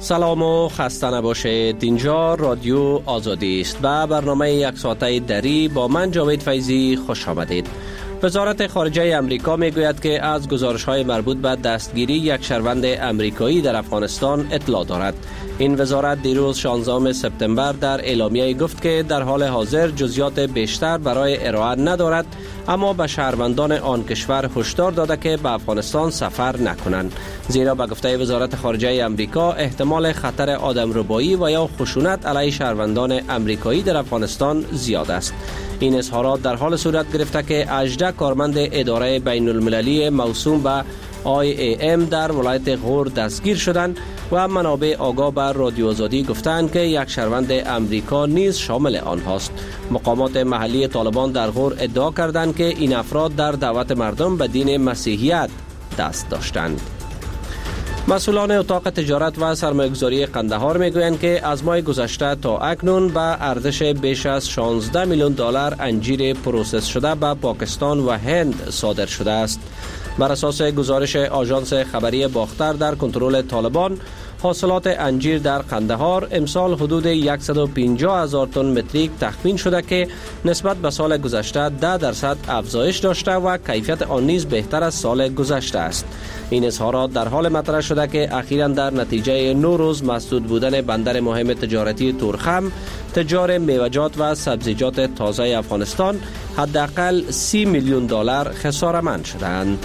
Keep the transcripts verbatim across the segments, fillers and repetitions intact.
سلام و خسته نباشید. اینجا رادیو آزادی است و برنامه یک ساعته دری با من جاوید فیضی خوش آمدید. وزارت خارجه امریکا میگوید که از گزارش‌های مربوط به دستگیری یک شهروند امریکایی در افغانستان اطلاع دارد. این وزارت دیروز شانزدهم سپتامبر در اعلامیه گفت که در حال حاضر جزئیات بیشتر برای ارائه ندارد، اما به شهروندان آن کشور هشدار داده که به افغانستان سفر نکنند، زیرا به گفته وزارت خارجه امریکا احتمال خطر آدمربایی و یا خشونت علیه شهروندان امریکایی در افغانستان زیاد است. این اظهارات در حال صورت گرفته که هجده کارمند اداره بین المللی موسوم به آی ای ام در ولایت غور دستگیر شدند و منابع آگاه به رادیو آزادی گفتند که یک شهروند امریکا نیز شامل آنهاست. مقامات محلی طالبان در غور ادعا کردند که این افراد در دعوت مردم به دین مسیحیت دست داشتند. مسئولان اتاق تجارت و سرمایه‌گذاری قندهار میگویند که از ماه گذشته تا اکنون به ارزش بیش از شانزده میلیون دلار انجیر پروسس شده به پاکستان و هند صادر شده است. بر اساس گزارش آژانس خبری باختر در کنترل طالبان، حاصلات انجیر در قندهار امسال حدود صد و پنجاه هزار تن متریک تخمین شده که نسبت به سال گذشته ده درصد افزایش داشته و کیفیت آن نیز بهتر از سال گذشته است. این اظهارات در حال مطرح شده که اخیراً در نتیجه نو روز مسدود بودن بندر مهم تجارتی تورخم، تجار میوه‌جات و سبزیجات تازه افغانستان حداقل سی میلیون دلار خساره‌مند شدند.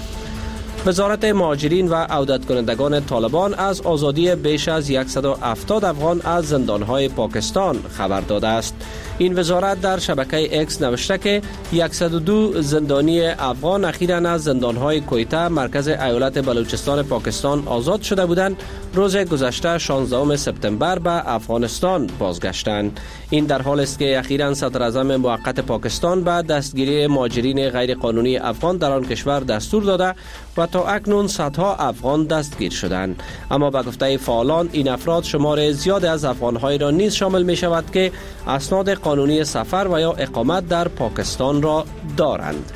وزارت مهاجرین و عودت کنندگان طالبان از آزادی بیش از صد و هفتاد افغان از زندانهای پاکستان خبر داده است. این وزارت در شبکه اکس نوشته که صد و دو زندانی افغان اخیراً از زندانهای کویته مرکز ایالت بلوچستان پاکستان آزاد شده بودند. روز گذشته شانزدهم سپتامبر به افغانستان بازگشتند. این در حال است که اخیراً صدر اعظم موقت پاکستان به دستگیری مهاجرین غیر قانونی افغان در آن کشور دستور داده و تا اکنون صدها افغان دستگیر شدند. اما به گفته فعالان این افراد شمار زیاد از افغان‌های را نیز شامل می شود که اسناد قانونی سفر و یا اقامت در پاکستان را دارند.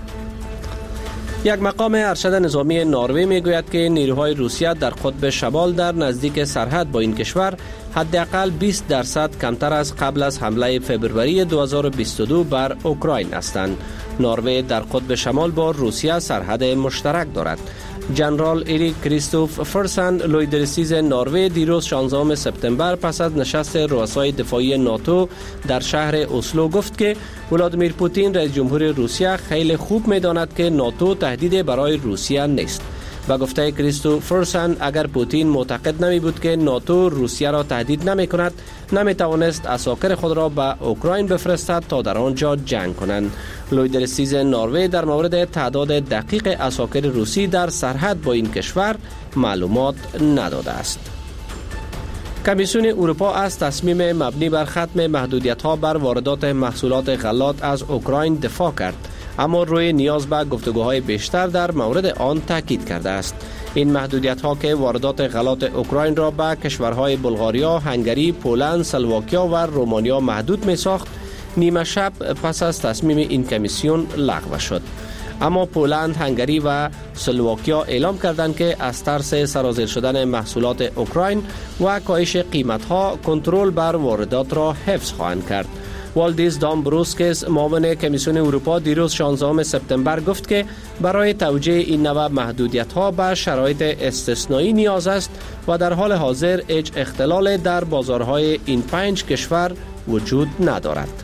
یک مقام ارشد نظامی نروژ میگوید که نیروهای روسیه در قطب شمال در نزدیک سرحد با این کشور حداقل بیست درصد کمتر از قبل از حمله فوریه دو هزار و بیست و دو بر اوکراین هستند. نروژ در قطب شمال با روسیه سرحد مشترک دارد. جنرال ایریک کریستوف فرسن لویدرسیز نروژ دیروز شانزدهم سپتامبر پس از نشست رؤسای دفاعی ناتو در شهر اسلو گفت که ولادیمیر پوتین رئیس جمهور روسیه خیلی خوب می‌داند که ناتو تهدید برای روسیه نیست. و گفته کریستوف فرسن اگر پوتین معتقد نمی بود که ناتو روسیه را تهدید نمی کند، نمی توانست عساکر خود را به اوکراین بفرستد تا در آنجا جنگ کنند. لویدرسیز نروژ در مورد تعداد دقیق عساکر روسی در سرحد با این کشور معلومات نداده است. کمیسیون اروپا از تصمیم مبنی بر ختم محدودیت‌ها بر واردات محصولات غلات از اوکراین دفاع کرد، اما روی نیاز به گفتگوهای بیشتر در مورد آن تاکید کرده است. این محدودیت‌ها که واردات غلات اوکراین را به کشورهای بلغاریا، هنگری، پولند، اسلواکیا و رومانیا محدود می‌ساخت، نیمه شب پس از تصمیم این کمیسیون لغو شد. اما پولند، هنگری و اسلواکیا اعلام کردند که از ترس سرازیر شدن محصولات اوکراین و کاهش قیمت‌ها کنترل بر واردات را حفظ خواهند کرد. والدیس دامبروسکس معاون کمیسیون اروپا دیروز شانزدهم سپتامبر گفت که برای توجیه این نوع محدودیت‌ها به شرایط استثنایی نیاز است و در حال حاضر هیچ اختلال در بازارهای این پنج کشور وجود ندارد.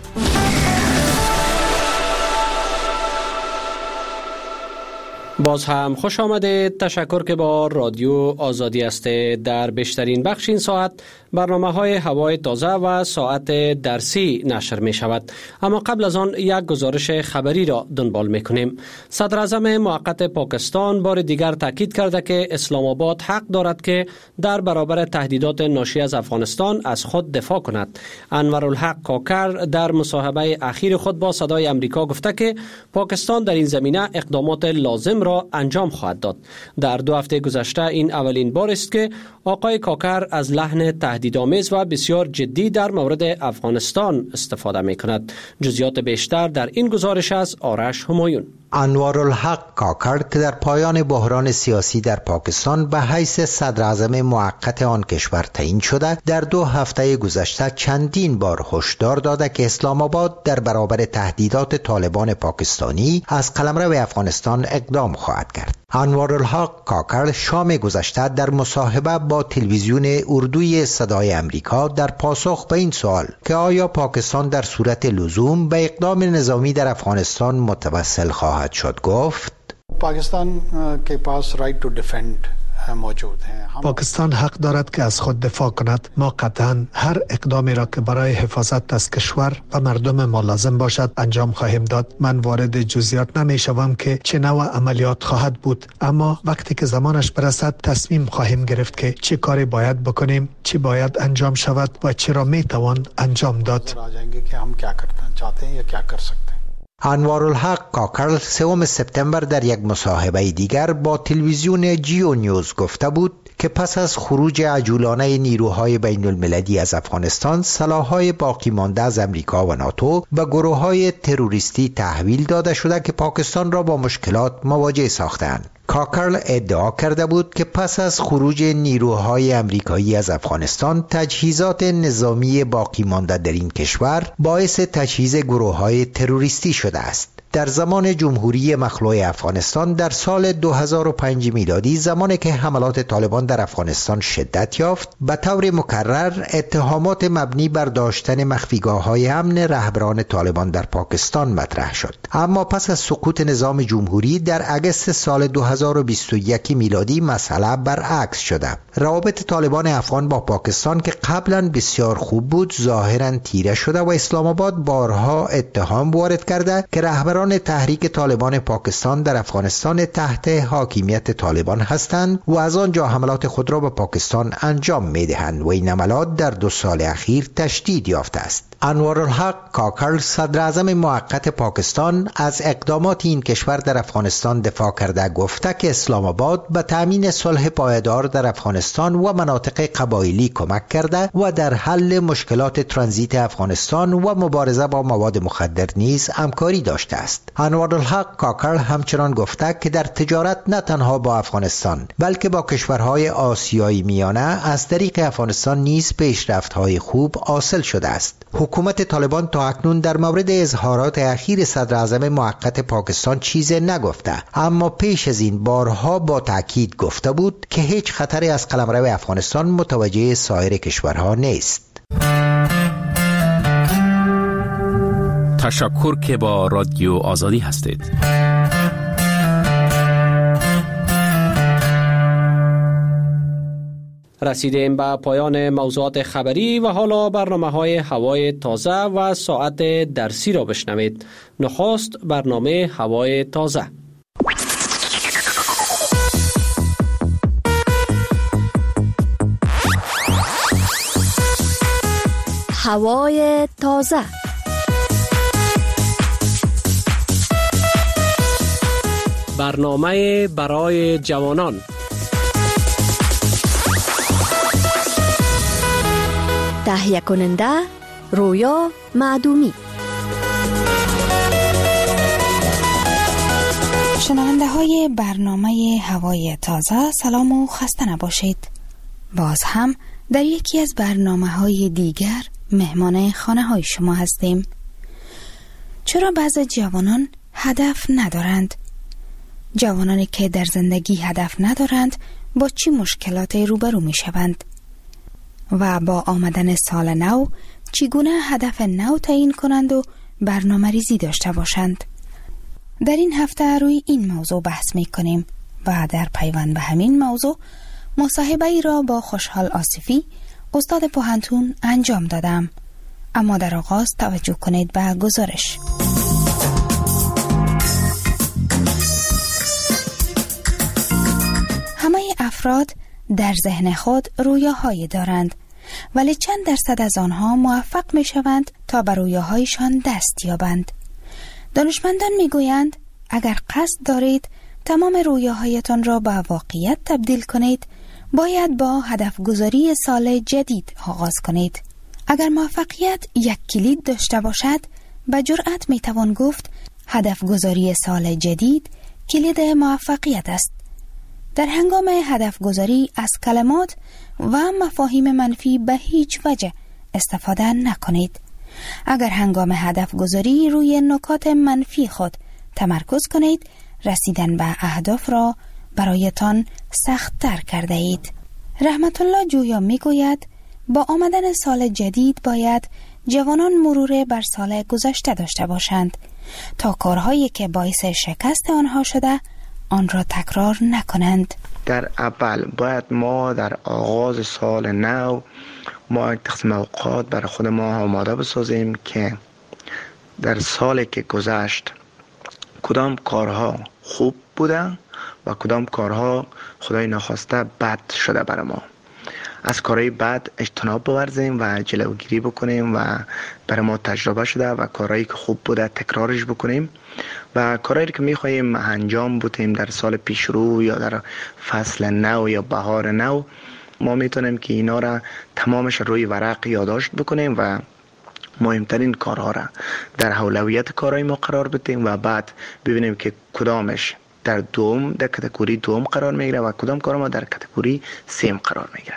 باز هم خوش آمدید. تشکر که با رادیو آزادی هستید. در بیشترین بخش این ساعت برنامه های هوای تازه و ساعت درسی نشر می شود. اما قبل از آن یک گزارش خبری را دنبال می کنیم. صدر اعظم موقت پاکستان بار دیگر تاکید کرده که اسلام آباد حق دارد که در برابر تهدیدات ناشی از افغانستان از خود دفاع کند. انورالحق کاکر در مصاحبه اخیر خود با صدای امریکا گفته که پاکستان در این زمینه اقدامات لازم را انجام خواهد داد. در دو هفته گذشته این اولین بار است که آقای کاکر از لحن تهدیدآمیز و بسیار جدی در مورد افغانستان استفاده می کند. جزئیات بیشتر در این گزارش از آرش همایون. انوارالحق کاکر که در پایان بحران سیاسی در پاکستان به حیث صدر اعظم موقت آن کشور تعیین شده، در دو هفته گذشته چندین بار هشدار داده که اسلام آباد در برابر تهدیدات طالبان پاکستانی از قلمرو افغانستان اقدام خواهد کرد. انوارالحق کاکر شام گذشته در مصاحبه با تلویزیون اردوی صدای امریکا در پاسخ به این سوال که آیا پاکستان در صورت لزوم به اقدام نظامی در افغانستان متوسل خواهد شد گفت: پاکستان کے پاس رائٹ ٹو ڈیفینڈ موجود ہیں. پاکستان حق دارد که از خود دفاع کند. ما قطعا هر اقدامی را که برای حفاظت از کشور و مردم ما لازم باشد انجام خواهیم داد. من وارد جزئیات نمی شوم که چه نوع عملیات خواهد بود، اما وقتی که زمانش برسد تصمیم خواهیم گرفت که چه کاری باید بکنیم، چه باید انجام شود و چه را می توان انجام داد. انوارالحق کاکر سوم سپتامبر در یک مصاحبه دیگر با تلویزیون جیو نیوز گفته بود که پس از خروج عجولانه نیروهای بین المللی از افغانستان، سلاح‌های باقی مانده از امریکا و ناتو به گروه‌های تروریستی تحویل داده شده که پاکستان را با مشکلات مواجه ساختند. کاکر ادعا کرده بود که پس از خروج نیروهای امریکایی از افغانستان، تجهیزات نظامی باقی مانده در این کشور باعث تجهیز گروه‌های تروریستی شده است. در زمان جمهوری مخلوع افغانستان در سال دو هزار و پنج میلادی، زمانی که حملات طالبان در افغانستان شدت یافت، به طور مکرر اتهامات مبنی بر داشتن مخفیگاه‌های امن رهبران طالبان در پاکستان مطرح شد. اما پس از سقوط نظام جمهوری در اگست سال دو هزار و بیست و یک میلادی مسئله برعکس شده. روابط طالبان افغان با پاکستان که قبلا بسیار خوب بود ظاهرا تیره شده و اسلام آباد بارها اتهام وارد کرده که رهبران تحریک طالبان پاکستان در افغانستان تحت حاکمیت طالبان هستند و از آنجا حملات خود را به پاکستان انجام می‌دهند و این حملات در دو سال اخیر تشدید یافته است. انوارالحق کاکر صدر اعظم موقت پاکستان از اقدامات این کشور در افغانستان دفاع کرده گفته که اسلام آباد به تامین صلح پایدار در افغانستان و مناطق قبایلی کمک کرده و در حل مشکلات ترانزیت افغانستان و مبارزه با مواد مخدر نیز همکاری داشته است. انوارالحق کاکر همچنان گفته که در تجارت نه تنها با افغانستان بلکه با کشورهای آسیایی میانه از طریق افغانستان نیز پیشرفت‌های خوب حاصل شده است. حکومت طالبان تا اکنون در مورد اظهارات اخیر صدر اعظم موقت پاکستان چیزی نگفته، اما پیش از این بارها با تاکید گفته بود که هیچ خطری از قلمرو افغانستان متوجه سایر کشورها نیست. تشکر که با رادیو آزادی هستید. رسیدیم به پایان موضوعات خبری و حالا برنامه‌های هوای تازه و ساعت درسی را بشنوید. نخست برنامه هوای تازه. هوای تازه. برنامه برای جوانان. تهیه کننده رویا معدومی. شنونده های برنامه هوای تازه، سلام و خسته نباشید. باز هم در یکی از برنامه های دیگر مهمان خانه های شما هستیم. چرا بعضی جوانان هدف ندارند؟ جوانانی که در زندگی هدف ندارند با چی مشکلاتی روبرو می شوند؟ و با آمدن سال نو چگونه هدف نو تعیین کنند و برنامه ریزی داشته باشند؟ در این هفته روی این موضوع بحث می کنیم و در پیوند به همین موضوع مصاحبه ای را با خوشحال آصفی، استاد پوهنتون انجام دادم. اما در آغاز توجه کنید به گزارش. همه افراد در ذهن خود رویاهایی دارند، ولی چند درصد از آنها موفق می شوند تا بر رویاهایشان دست یابند. دانشمندان می گویند اگر قصد دارید تمام رویاهایتان را به واقعیت تبدیل کنید، باید با هدف گذاری سال جدید آغاز کنید. اگر موفقیت یک کلید داشته باشد، به جرأت می توان گفت هدف گذاری سال جدید کلید موفقیت است. در هنگام هدف گذاری از کلمات و مفاهیم منفی به هیچ وجه استفاده نکنید. اگر هنگام هدف گذاری روی نکات منفی خود تمرکز کنید، رسیدن به اهداف را برایتان سخت تر کرده اید. رحمت الله جویا می گوید با آمدن سال جدید باید جوانان مرور بر سال گذشته داشته باشند تا کارهایی که باعث شکست آنها شده آن را تکرار نکنند. در اول باید ما در آغاز سال نو ما تقسیم اوقات برای خود ما آماده بسازیم که در سالی که گذشت کدام کارها خوب بودن و کدام کارها خدای نخواسته بد شده برای ما. از کارهای بد اجتناب بورزیم و جلوگیری بکنیم و برای ما تجربه شده و کارهایی که خوب بوده تکرارش بکنیم و کارهایی که میخواییم انجام بدیم در سال پیش رو یا در فصل نو یا بهار نو ما میتونیم که اینا را تمامش روی ورق یادداشت بکنیم و مهمترین کارها را در اولویت کارهای ما قرار بدیم و بعد ببینیم که کدامش در دوم در کاتگوری دوم قرار میگیره و کدام کار ما در کاتگوری سیم قرار میگیره.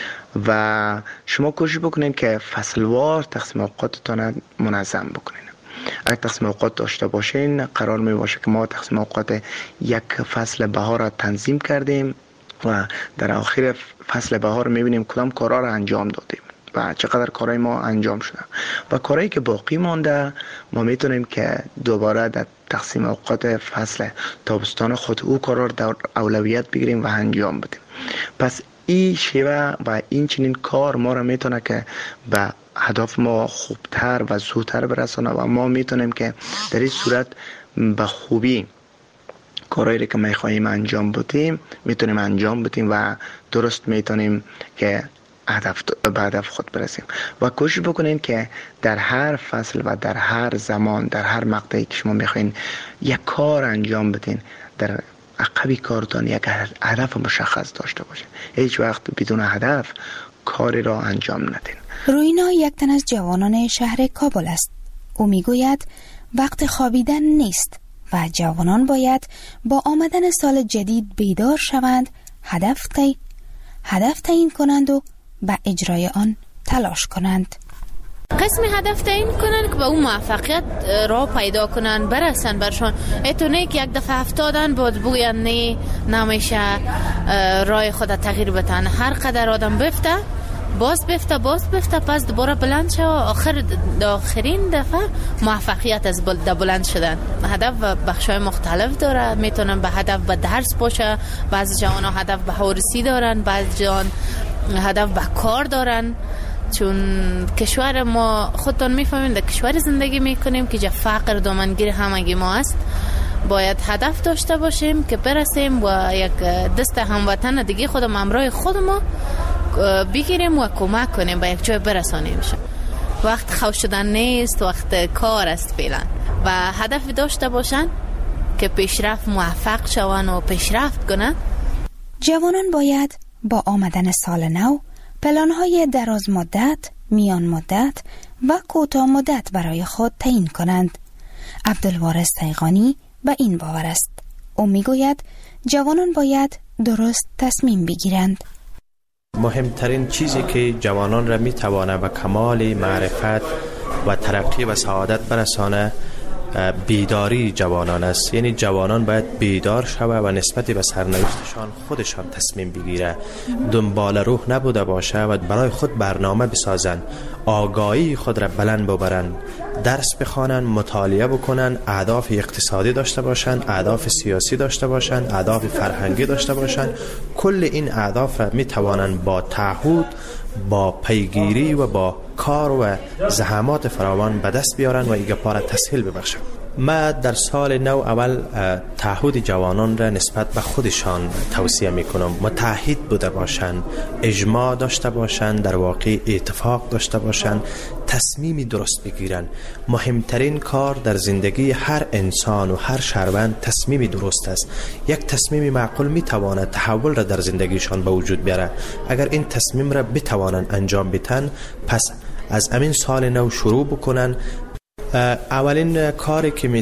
و شما کوشش بکنین که فصلوار تقسیم اوقاتتان منظم بکنین. اگه تقسیم اوقات داشته باشین قرار می باشه که ما تقسیم اوقات یک فصل بهار را تنظیم کردیم و در آخر فصل بهار میبینیم کدام کارها را انجام دادیم و چقدر کارهای ما انجام شده و کارهایی که باقی مانده ما میتونیم که دوباره در تقسیم اوقات فصل تابستان خود او کارها را در اولویت بگیریم و انجام بدیم. پس این شیوه و این چنین کار ما را میتونه که به هدف ما خوبتر و زودتر برسانه و ما میتونیم که در این صورت به خوبی کارهایی که میخواهیم انجام بدیم میتونیم انجام بدیم و درست میتونیم که هدف به هدف خود برسیم و کوشش بکنین که در هر فصل و در هر زمان در هر مقطعی که شما میخواین یک کار انجام بدین در عقبی کارتان یک هدف مشخص داشته باشین. هیچ وقت بدون هدف کاری را انجام ندین. روینا یک تن از جوانان شهر کابل است. او میگوید وقت خوابیدن نیست و جوانان باید با آمدن سال جدید بیدار شوند، هدف تی هدف تعیین کنند و به اجرای آن تلاش کنند. قسم هدف تعیین کنن که به اون موفقیت را پیدا کنن برسن برشان. ایتو نه که یک دفعه افتادن بود بگوین نه نمیشه رای خود تغییر بتن. هر قدر آدم بفته باز بفته باز بفته پس دوباره بلند شه و آخر آخرین دفعه موفقیت از بلند شدن. هدف بخشای مختلف داره. میتونن به هدف به درس باشه، بعضی جوان ها هدف به هورسی دارن، بعضی جوان هدف به کار دارن. چون کشور ما خودتون میفهمین در کشور زندگی میکنیم که جا فقر دامنگیر همگی ما است. باید هدف داشته باشیم که برسیم و یک دست هموطن دیگه خودم همراه خود ما بگیریم و کمک کنیم به یک جای برسانیم. وقت خوش شدن نیست، وقت کار است فعلا و هدف داشته باشن که پیشرفت موفق شون و پیشرفت کنن. جوانان باید با آمدن سال نو پلان‌های دراز مدت، میان مدت و کوتاه مدت برای خود تعیین کنند. عبدالوارث تیغانی به این باور است. او میگوید جوانان باید درست تصمیم بگیرند. مهمترین چیزی که جوانان را میتوانه به کمال معرفت و ترقی و سعادت برسانه بیداری جوانان است. یعنی جوانان باید بیدار شوه و نسبت به سرنوشتشان خودشان تصمیم بگیره، دنبال روح نبوده باشه و برای خود برنامه بسازن، آگاهی خود را بلند ببرن، درس بخوانن، مطالعه بکنن، اهداف اقتصادی داشته باشن، اهداف سیاسی داشته باشن، اهداف فرهنگی داشته باشن. کل این اهداف را می توانن با تعهد، با پیگیری و با کار و زحمات فراوان به دست بیارن و ایگه پاره تسهیل ببخشن. ما در سال نو اول تعهد جوانان را نسبت به خودشان توصیه میکنم. متحد بوده باشند، اجماع داشته باشند، در واقع اتفاق داشته باشند، تصمیمی درست بگیرن. مهمترین کار در زندگی هر انسان و هر شهروند تصمیمی درست است. یک تصمیم معقول میتواند تحول را در زندگیشان به وجود بیاره. اگر این تصمیم را بتوانند انجام بدن، پس از امین سال نو شروع بکنن. اولین کاری که می